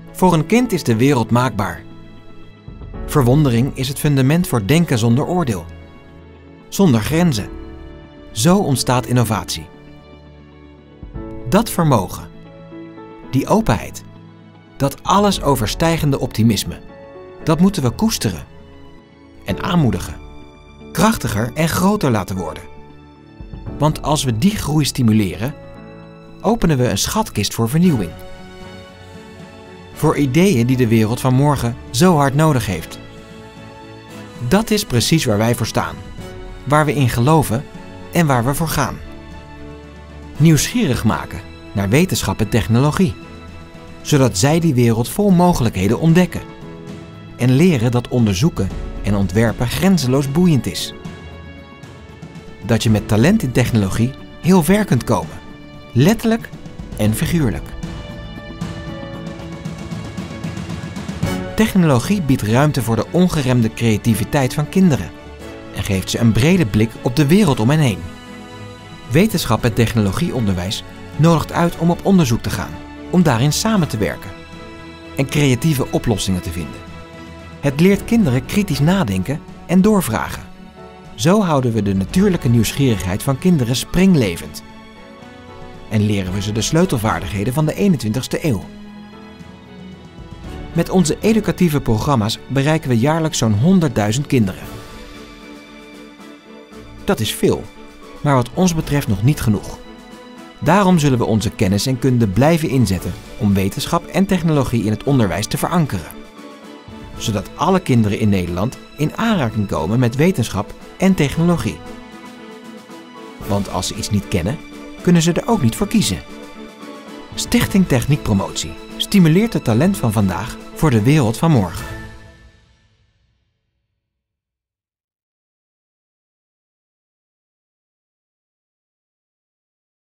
Voor een kind is de wereld maakbaar. Verwondering is het fundament voor denken zonder oordeel. Zonder grenzen. Zo ontstaat innovatie. Dat vermogen, die openheid, dat alles overstijgende optimisme, dat moeten we koesteren en aanmoedigen, krachtiger en groter laten worden. Want als we die groei stimuleren, openen we een schatkist voor vernieuwing. Voor ideeën die de wereld van morgen zo hard nodig heeft. Dat is precies waar wij voor staan, waar we in geloven en waar we voor gaan. Nieuwsgierig maken naar wetenschap en technologie, zodat zij die wereld vol mogelijkheden ontdekken. En leren dat onderzoeken en ontwerpen grenzeloos boeiend is. Dat je met talent in technologie heel ver kunt komen, letterlijk en figuurlijk. Technologie biedt ruimte voor de ongeremde creativiteit van kinderen en geeft ze een brede blik op de wereld om hen heen. Wetenschap en technologieonderwijs nodigt uit om op onderzoek te gaan, om daarin samen te werken en creatieve oplossingen te vinden. Het leert kinderen kritisch nadenken en doorvragen. Zo houden we de natuurlijke nieuwsgierigheid van kinderen springlevend en leren we ze de sleutelvaardigheden van de 21ste eeuw. Met onze educatieve programma's bereiken we jaarlijks zo'n 100.000 kinderen. Dat is veel, maar wat ons betreft nog niet genoeg. Daarom zullen we onze kennis en kunde blijven inzetten om wetenschap en technologie in het onderwijs te verankeren. Zodat alle kinderen in Nederland in aanraking komen met wetenschap en technologie. Want als ze iets niet kennen, kunnen ze er ook niet voor kiezen. Stichting Techniekpromotie stimuleert het talent van vandaag voor de wereld van morgen.